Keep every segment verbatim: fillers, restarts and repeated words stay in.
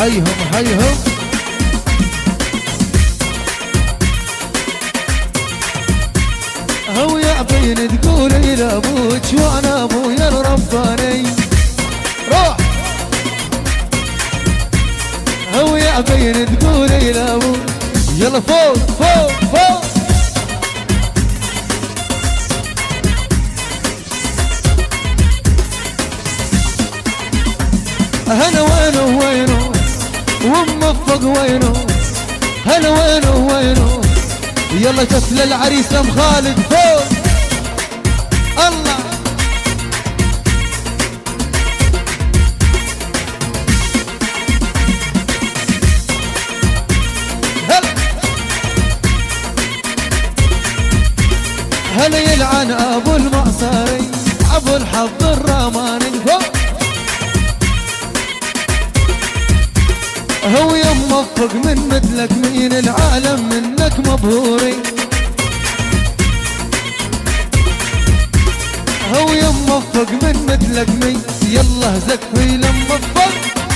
حيهم حيهم. هو يا بين تقولي لابوك وانا ابويا الرباني. روح. هو يا بين تقولي لابوك يلا فوق فوق فوق. هلا وينه وينه وموفق وينه. هلا وينه وينه يلا شفل العريس ام خالد فوق. الله هلا هلا يلعن ابو المعصري ابو الحظ الرماني فوق. هو يا موفق من مثلك مين العالم منك مبهوري. هو يا موفق من مثلك مين يلا زكفي لما موفق.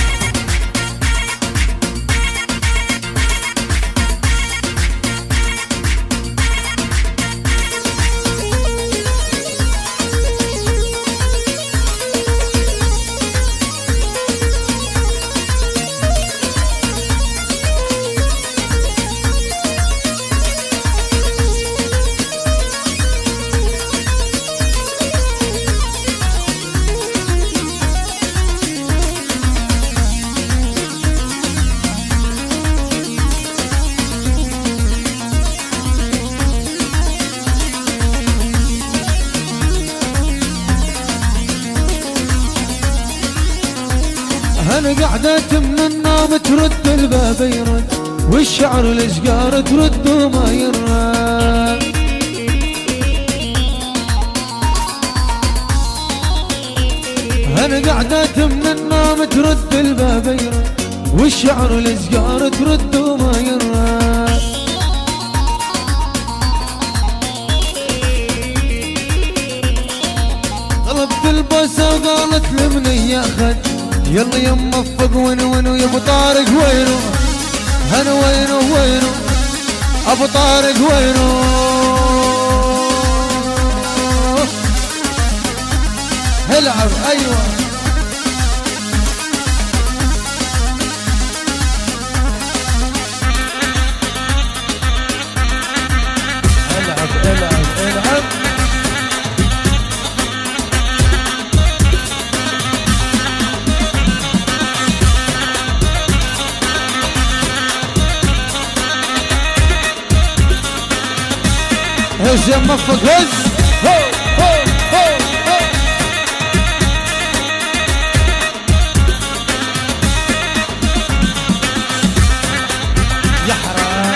انا قعدت من النوم ترد الباب يرد والشعر الاشقار ترد وما يرد. انا قعدت من النوم ترد الباب يرد والشعر الاشقار ترد وما يرد. طلبت البوسه وقالت لمن ياخذ يلا يا موفق وينو وينو يا ابو طارق وينو. انا وينو وينو ابو طارق وينو. العب ايوه العب العب العب. هز يا موفق هز. هو هو هو هو. يا حرام.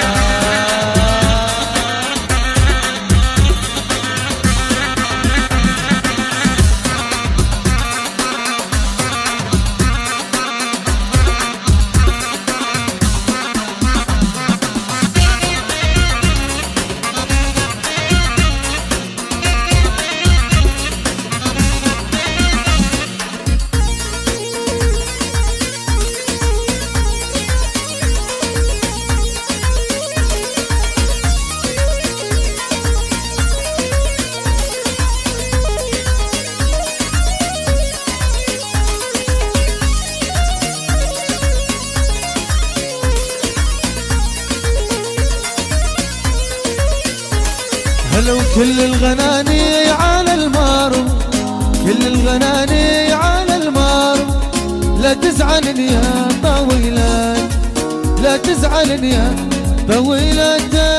هلو كل الغناني على المارو كل الغناني على المارو. لا تزعلني يا طويلات لا تزعلني يا طويلتي.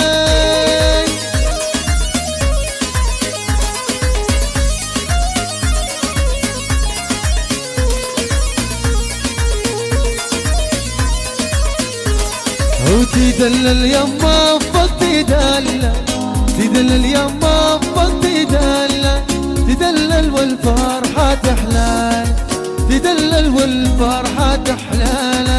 هو تدلل يما فوق تدلل تدلل يما فوق تدلل تدلل والفرحة تحلال تدلل والفرحة تحلال.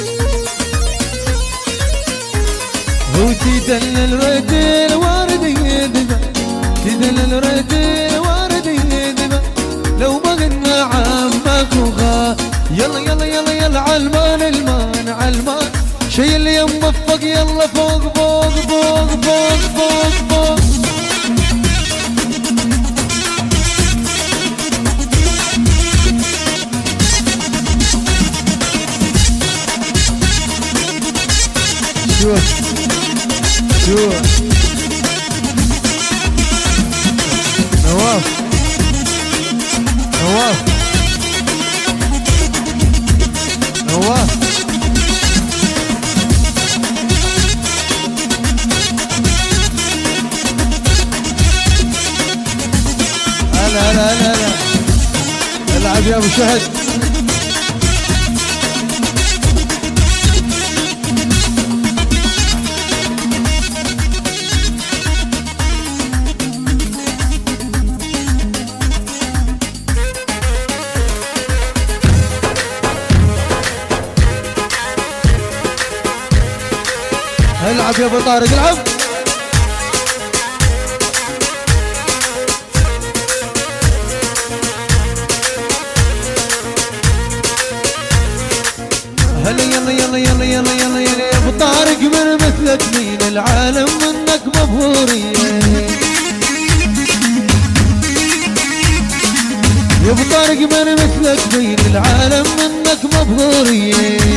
هو تدلل رد الوردي مثل الرجل وارد يدبه لو ما قلنا عمك وغا. يلا يلا يلا يلا عالمان المان عالمان شي اللي يموفق يلا فوق فوق فوق فوق فوق فوق. شوف شوف نواف نواف نواف لا لا لا لا العب يا ابو شهد. العب يا ابو طارق العب. هلا يلا يلا يلا يلا يلا يلا يا ابو طارق من مثلك مين العالم منك مبهورين. يا ابو طارق من مثلك مين العالم منك مبهورين.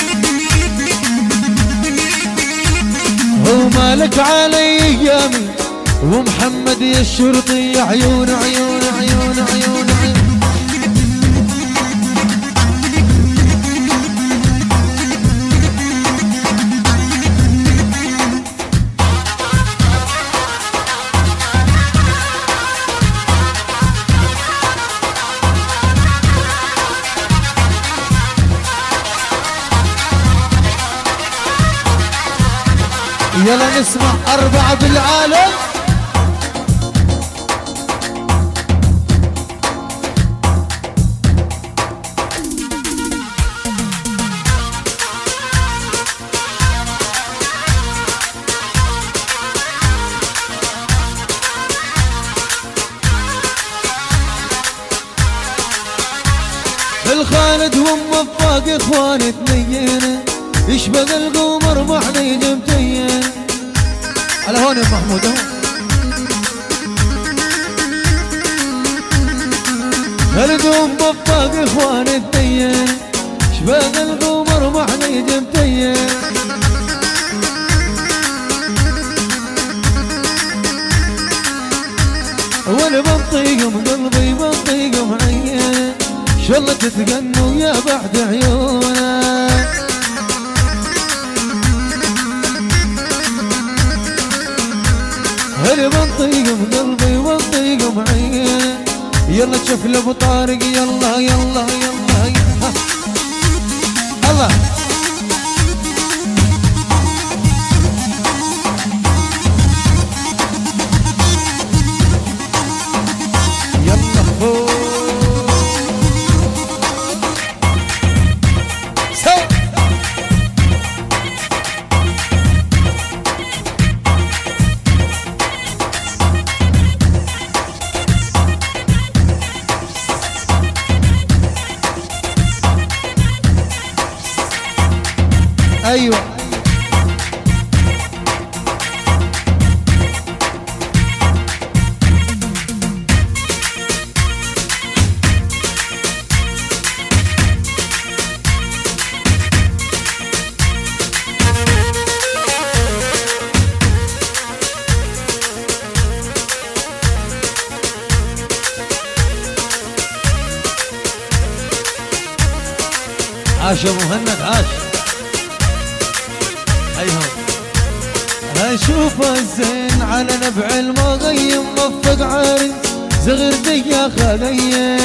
هو مالك علي ايامي ومحمد يا الشرطي عيون عيون عيون عيون عيون. يلا نسمع أربعة بالعالم. الخالد وموفق اخوان اثنين يشبه القمر محني جمتين. على هون يا محمود اهو. خالد وموفق اخوان اثنين يشبه القمر محني جمتين. وانا بنطيقهم قلبي بنطيقهم عين شالله تتقنوا يا بعد عيونك. هل بنطيقهم قلبي بنطيقهم عين. يلا تشوف لابو طارق يلا يلا يلا يلا الله. يلا فوق ايوه. عاش يا مهند عاش. ايوه اشوف الزين على نبع المغيم موفق عاري زغردي يا خليه.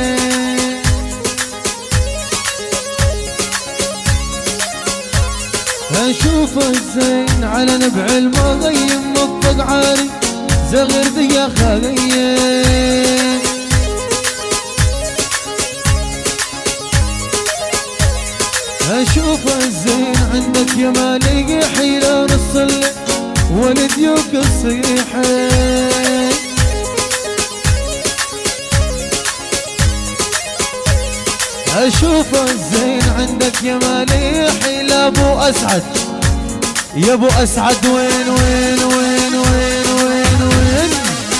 اشوف الزين على نبع المغيم موفق عاري زغردي يا خليه. اشوف الزين عندك يا مالي حيلة نص الليل ولديوك الصيحة. اشوف الزين عندك يا مليحي لا ابو اسعد يا ابو اسعد وين وين وين وين وين وين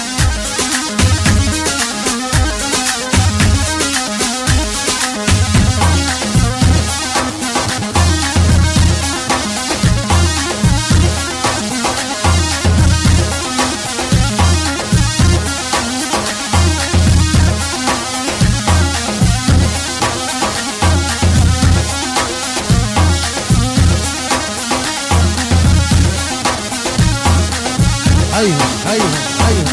ايوه ايوه ايوه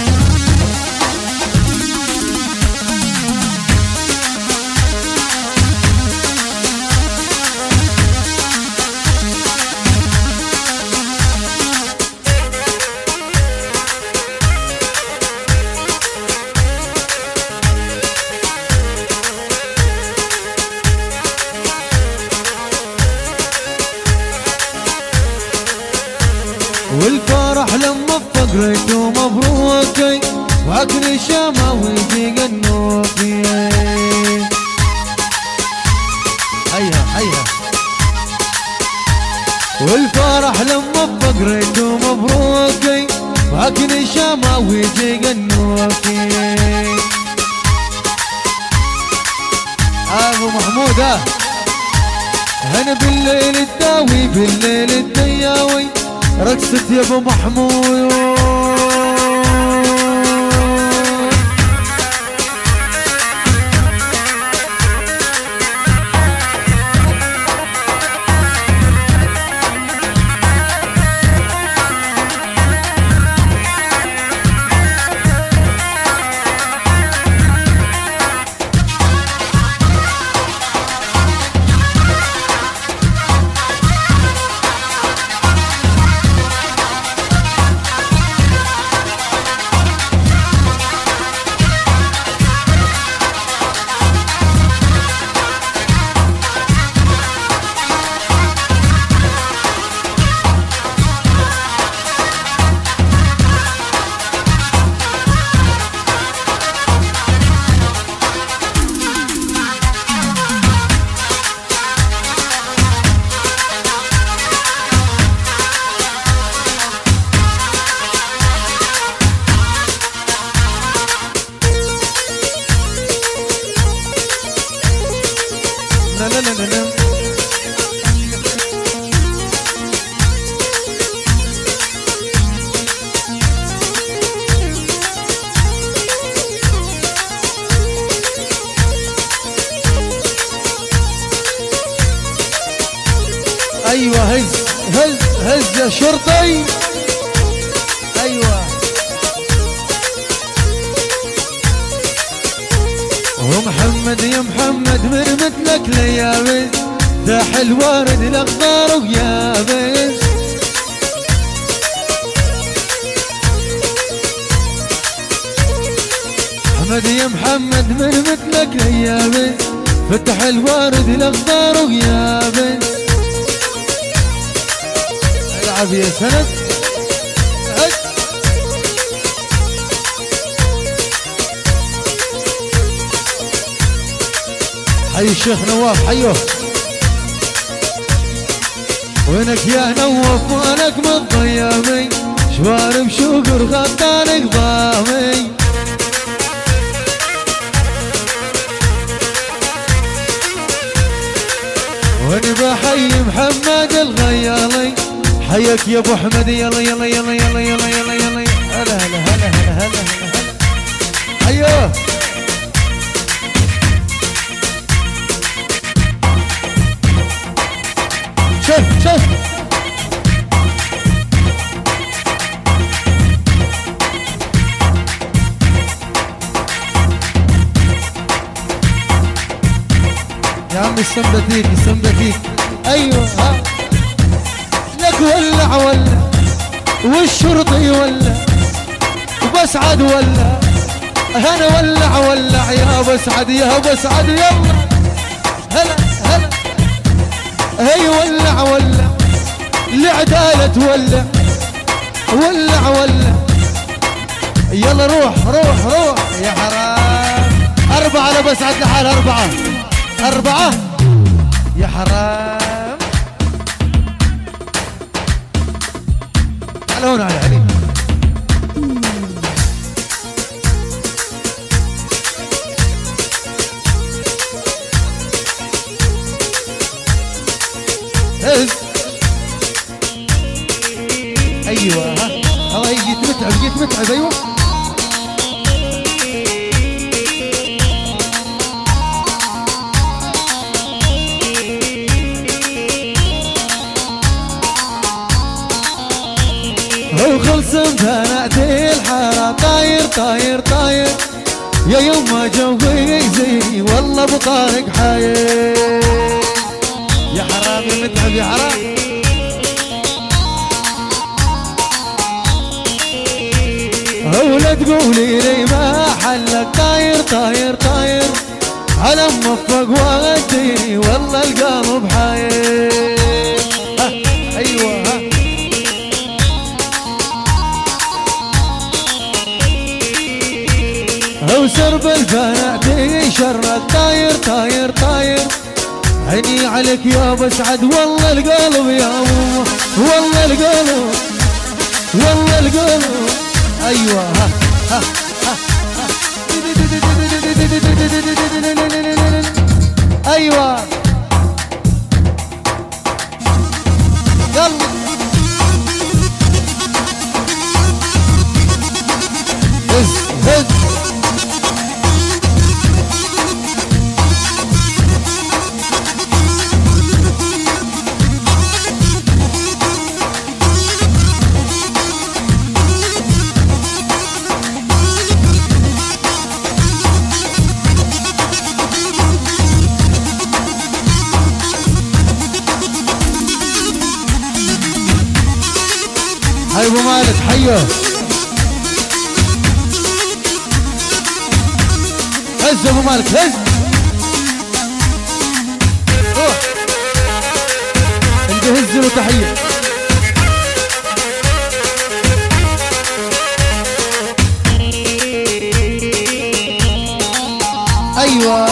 والفرح لما فقريته مبروكي واكل شامة ويجي قنوكي هيا هيا والفرح لما فقريته مبروكي واكل شامة ويجي قنوكي ابو محمود هنا بالليل الداوي بالليل الدياوي رقصت يا ابو محمود لا لا لا لا ايوه هز هز هز يا شرطي ايوه ومحمد يا محمد من مثلك ليابس داح الورد الاخضر ويابس محمد يا محمد من مثلك ليابس فتح الورد الاخضر ويابس العب يا سند حي الشيخ نواف حيوه وينك يا نواف مالك متضيمي شوارب شوقر خطانك ضامي وانا بحيي محمد الغيالي حياك يا ابو احمد يلا يلا يلا يلا يلا يلا يلا هلا هلا هلا هلا هلا هلا حيوه شوف شوف يا عم السمبتيك السمبتيك ايوه ها لك ولع ولع والشرطي ولع وبسعد ولع انا ولع ولع يا بسعد يا بسعد يلا هلا هلا هي ولع ولع العدالة تولع ولع ولع يلا روح روح روح يا حرام أربعة لبسعد لحال أربعة أربعة يا حرام. تعال هون علي علي. ايوه ها الله يجي متعب جيت متعب. ايوه هو خلص بناتي الحاره طاير طاير طاير يا يوم ما جوي زي والله ابو طارق حاير. يا حرام يا متعب يا حرام. ولا تقولي لي ما حلك طاير طاير طاير على موفق ودي والله القلب حاير. ها ايوه ها هو سرب البنات شرك طاير طاير طاير عيني عليك يا بسعد والله القلب يا ماما والله القلب والله القلب. ايوه ها ها ها ايوه يلا هز هز. هاي ابو مالك حيه. هز ابو مالك هز. روح انت هز له تحيه. ايوه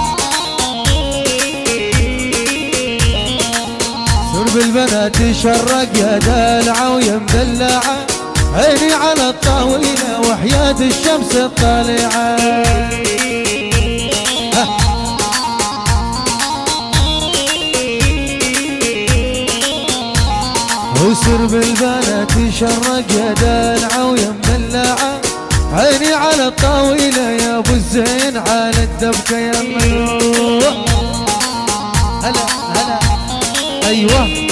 سرب البنات شرق يا دلعه ويا مدلعه عيني على الطاوله وحياه الشمس الطالعه. وسرب البنات شرق يا دلعه ويا مدلعه عيني على الطاوله يا ابو الزين على الدبكه. يلا هلا هلا ايوه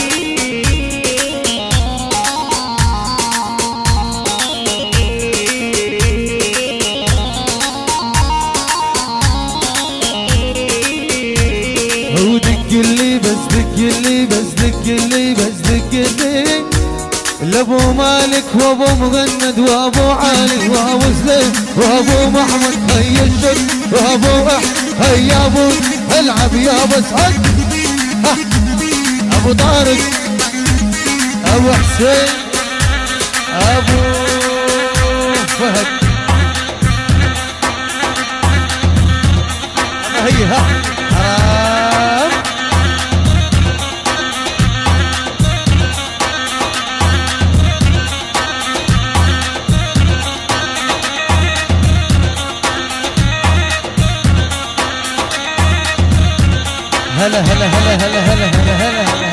اللي بس دق اللي بس دق اللي بس دق اللي لابو مالك وابو مغند وابو علي وابو سليم وابو محمد هيا الشر وابو اح هيا ابو العب يا بسعد. ابو طارق ابو حسين ابو فهد. هيا ها حرام. هلا هلا هلا هلا هلا هلا هلا هلا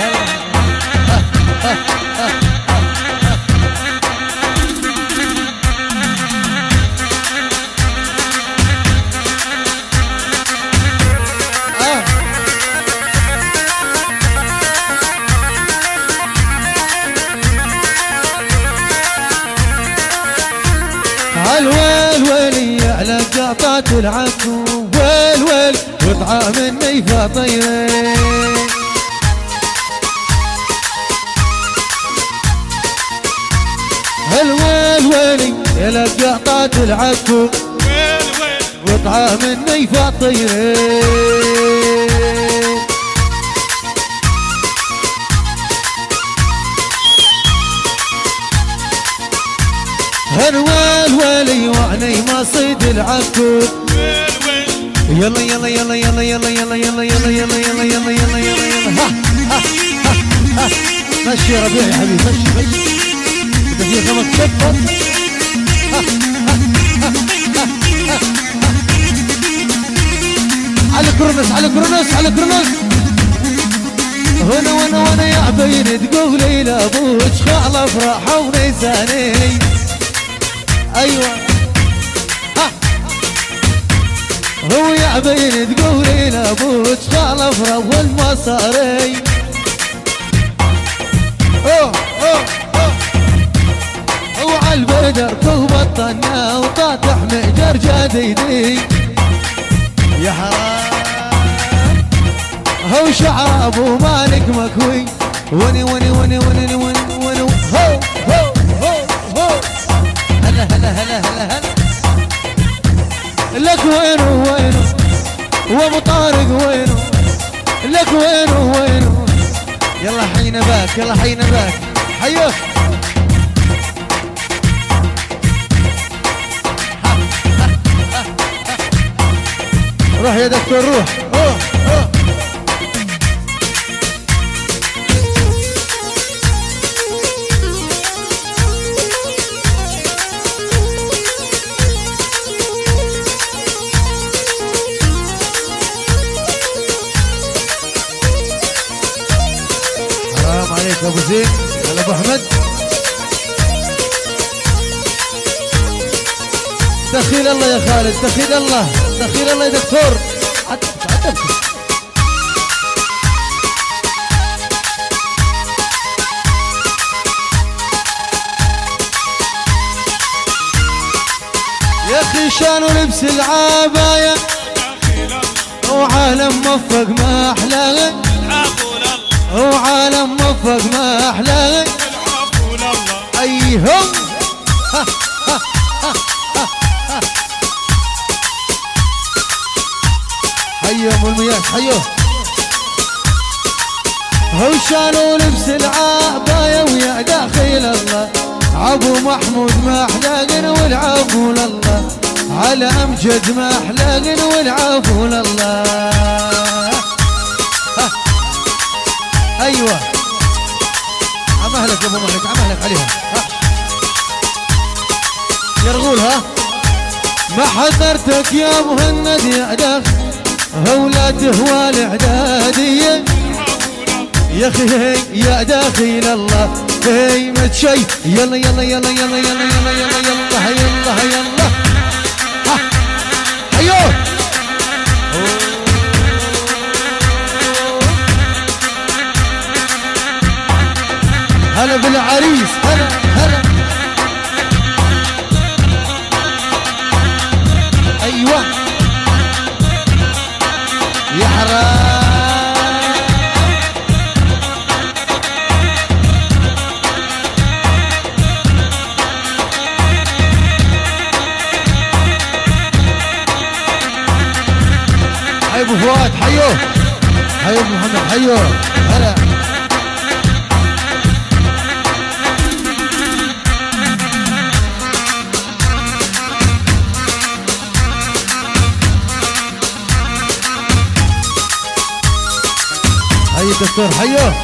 الويل ويلي على قاطات العكو ويل ويل وطعام النيفة طيرين. الويل ويلي على قاطات العكو ويل ويل وطعام النيفة طيرين. الويل ويلي وعني ما صيد العكو يلا يلا يلا يلا يلا يلا يلا يلا يلا يلا يلا يلا يلا يلا ها ها ها مشي يا ربيع يا حبيبي مشي مشي بدك فيه خمس شفط على كرنس على كرنس على كرنس هنا وانا وانا يا عبين تقولي لابوك خال افرح ونيساني ايوه ها هو يا عبين تقولي لابوك خال افرح والمصاري اوه اوه اوه هو عالبدر كوب الطنا وطاطح مئجر جديدي يا حرام هو شعر ابو مالك مكوي وني وني وني وني وني وني هو هو هو هو هلا هلا هلا هلا هلا لك وينه وينه وابو طارق وينه لك وينه وينه يلا حينا باك يلا حينا باك حيوك روح يا دكتور روح روح روح حرام عليك ابو زين على ابو احمد دخيل الله يا خالد دخيل الله دخيل الله يا دكتور يا اخي شانو لبس العباية وعالم موفق ما احلاه وعالم موفق ما احلاه ايهم ها ها ها حيو ابو المياس حيو هو شانو لبس العباية ويا داخل الله عبو محمود ما احلاقن والعفو لله على امجد ما احلاقن والعفو لله ها. ايوه عمهلك يا ابو مهلك عمهلك عليها ها. يرغول ها ما حضرتك يا مهند يا داخل اولاد هو الاعداديه يا اخي يا داخل الله هي متشي يلا يلا يلا يلا يلا يلا يلا يلا يلا يلا ها حيو هلا بالعريس هلا هلا ايوه يا حرام حي ابو فؤاد حيوه حي ابو محمد حيوه هلا حي الدكتور حيوه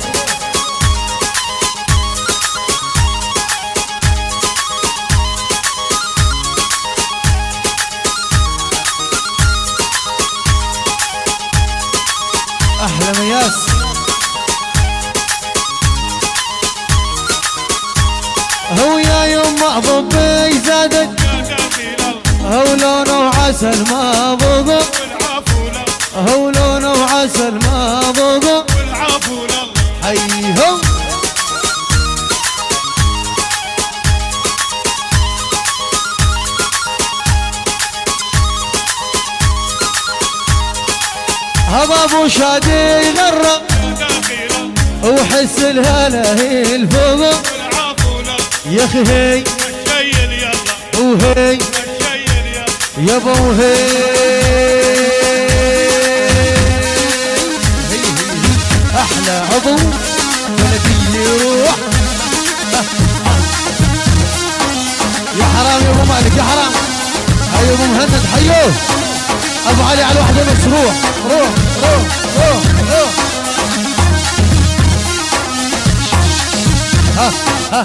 احلى مياس هو يا يما ضبي زادك هو لونه عسل ما ضبط هو لونه عسل ما ضبط حيهم هذا ابو شادي يغرق وحس الهلا هي الفوق يا اخي هي وهي يا ابو هي احلى عضو بلدي يروح يا حرام يا ابو مالك يا حرام هيا ابو مهند حيوه ابو ابو علي على واحده ونص. روح روح روح روح روح. ها ها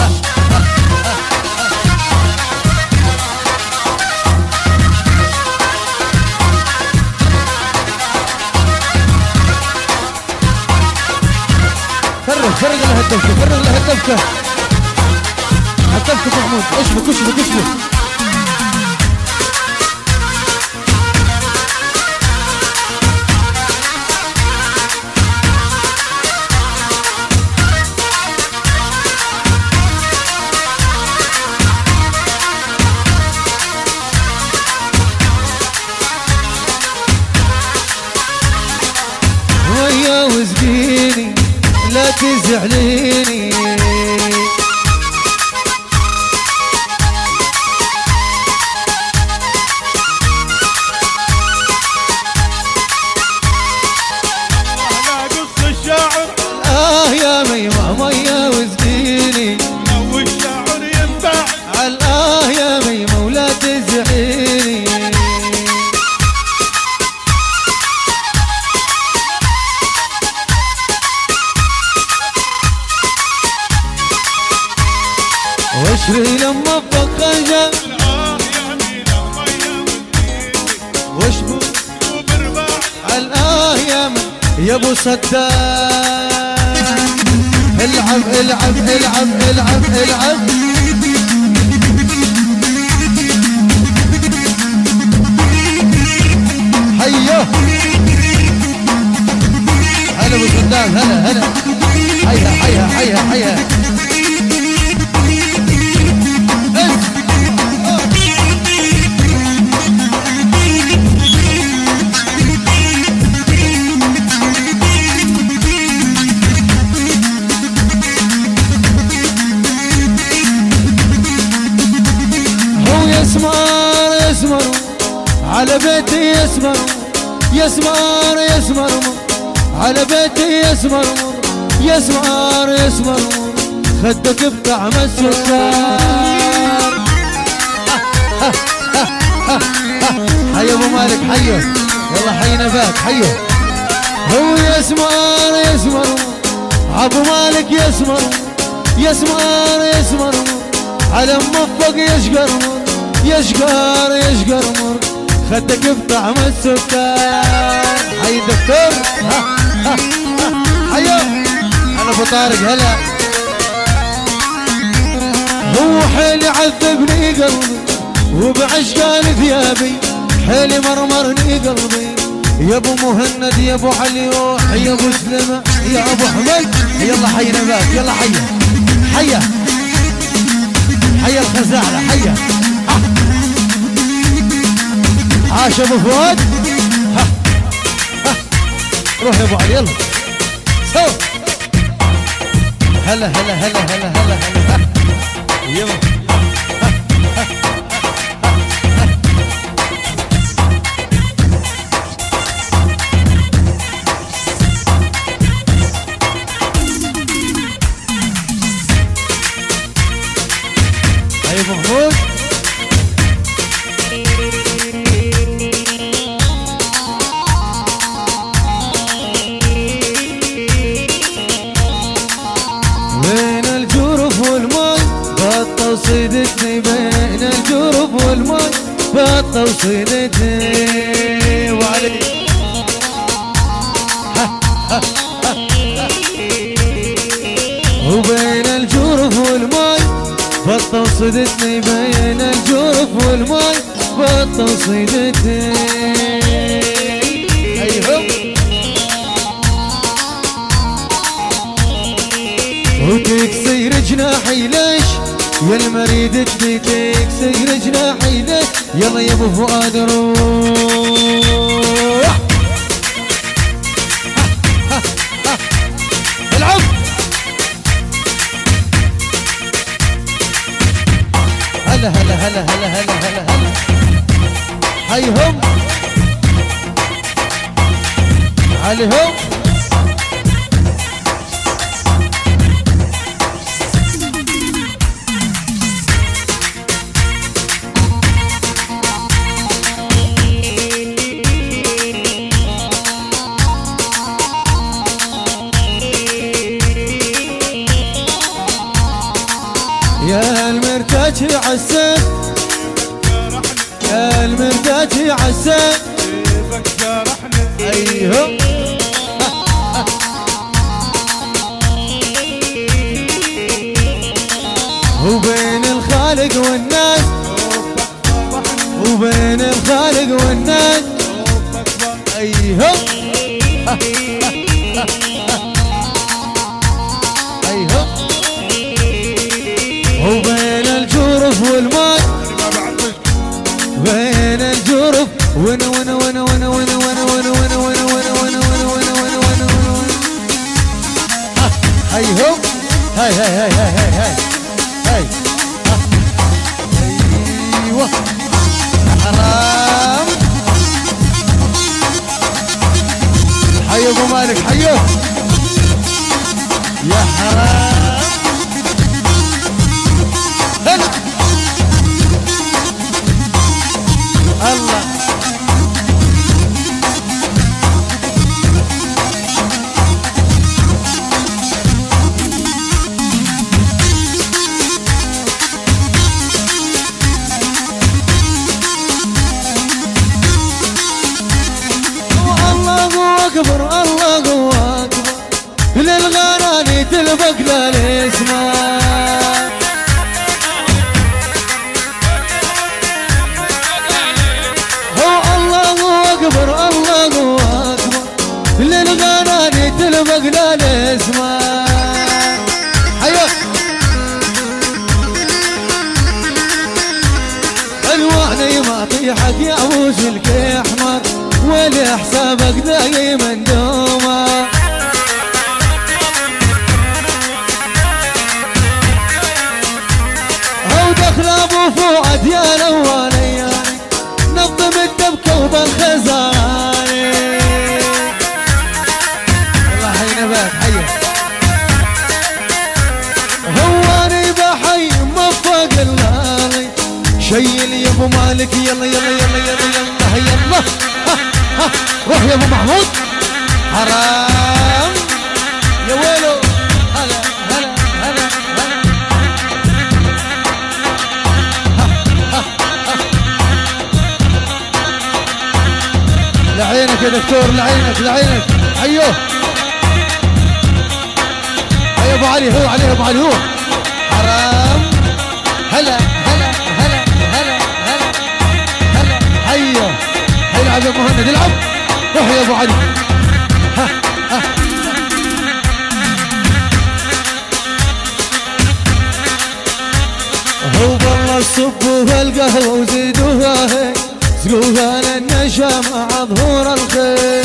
فرغ فرغ لها الدبكة، فرغ لها الدبكة، الدبكة محمود. اشبك اشبك اشبك. ويا وزقيني لا تزعليني، على قص الشاعر آه يا ميمة ميا وزقيني، لو الشاعر ينفع على آه يا ميمة ولا تزعليني. واشري لما فقجة الآه يا مينا ميا وزقيني، واشبو وبرباع الآه يا من يا ابو صدام. العب العب العب العب العب. حيه هلا ابو صدام، هلا هلا. حيها حيها حيها حيها. يسمر يسمر على بيتي، يسمر يسمر يسمر على بيتي، يسمر يسمر يسمر خدك بطعم السكر. حي ابو مالك حيه، والله حي نبات حيه. هو يسمر يسمر ابو مالك، يسمر يسمر يسمر على موفق يشقر يشقر يشقر مر خدك بطعم السكر. حي دكتور. حيو انا ابو طارق هلا. هو حيل عذبني قلبي وبعشقان ثيابي، حيل مرمرني قلبي يا ابو مهند يا ابو علي يا ابو سلمة يا ابو حمد. يلا حي نبات، يلا حيه حيه حيه الخزاعله حيه. عاش ابو فؤاد. ها ها روح يا ابو علي يلا سو. هلا هلا هلا هلا هلا هلا يلا. هيا ابو محمود. بين الجرف والماء بطة وصيدتني، بين الجرف والماء بطة وصيدتني. وعلي وبين الجرف والماء بطة وصيدتني، بين الجرف والماء بطة وصيدتني. ايهم وتكسر جناحي ليش يا المريد تبي، تكسر جناحي ليش. يلا يا ابو فؤاد روح. العب هلا هلا هلا هلا هلا هلا هلا. هيهم عليهم. ايهو ايهو وبين الجرف والماء بين الجرف وانا وانا وانا وانا وانا وانا وانا وانا وانا وانا وانا وانا وانا وانا وانا وانا ايهو هاي هاي هاي هاي هاي هاي هاي ايوه حرام حي ابو مالك حيه يا حرام هلا الله اكبر الله اكبر للغراني تلبق للاسماء هو الله اكبر الله اكبر للغراني تلبق للاسماء حيا الواني ما طيحك يا ابو سلك احمر ولا حسابك دايما دوما هو دخل ابو فؤاد يا الاولي نظم الدبكه وبالخزاني الله حي نبات حيه هواني بحي موفق اللالي شيل يا ابو مالك يلا يلا يلا يلا يلا يلا روح يا ابو محمود حرام يا ويلو هلا هلا هلا هلا لعينك يا دكتور لعينك لعينك ايوه يا ابو علي هو عليه ابو علي هو حرام هلا هلا هلا هلا هلا هلا حيه العب يا مهند العب روح يا ابو علي ها ها هو والله صبوا القهوه وزيدوها هي سقوها للنشا مع ظهور الخير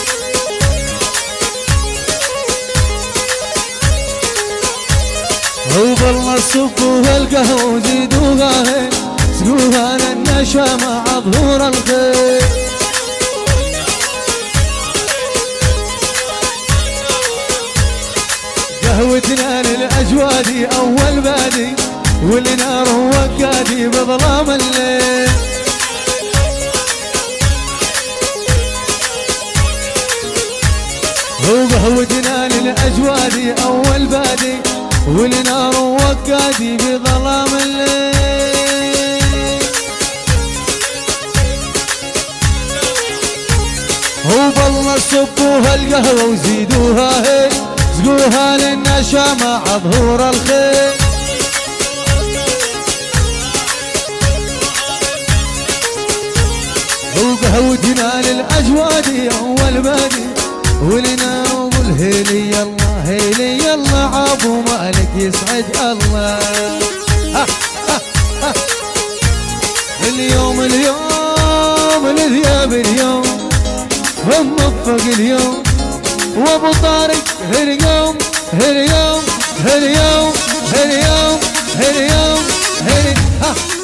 هو والله صبوا القهوه وزيدوها هي سقوها للنشا مع ظهور الخير قهوتنا للأجوادي أول بادي والنار وقادي بظلام الليل هو قهوتنا للأجوادي أول بادي والنار وقادي بظلام الليل هو بالله صبوها القهوة وزيدوها هي سقوها للنشا مع ظهور الخير هو قهوتنا للأجوادي أول بادي ولنا نقول هيلي يلا هيلي يلا عابو مالك يسعد الله ها ها ها اليوم اليوم الذياب اليوم وموفق اليوم وابو طارق هاليوم هاليوم هاليوم هاليوم هاليوم هاليوم ها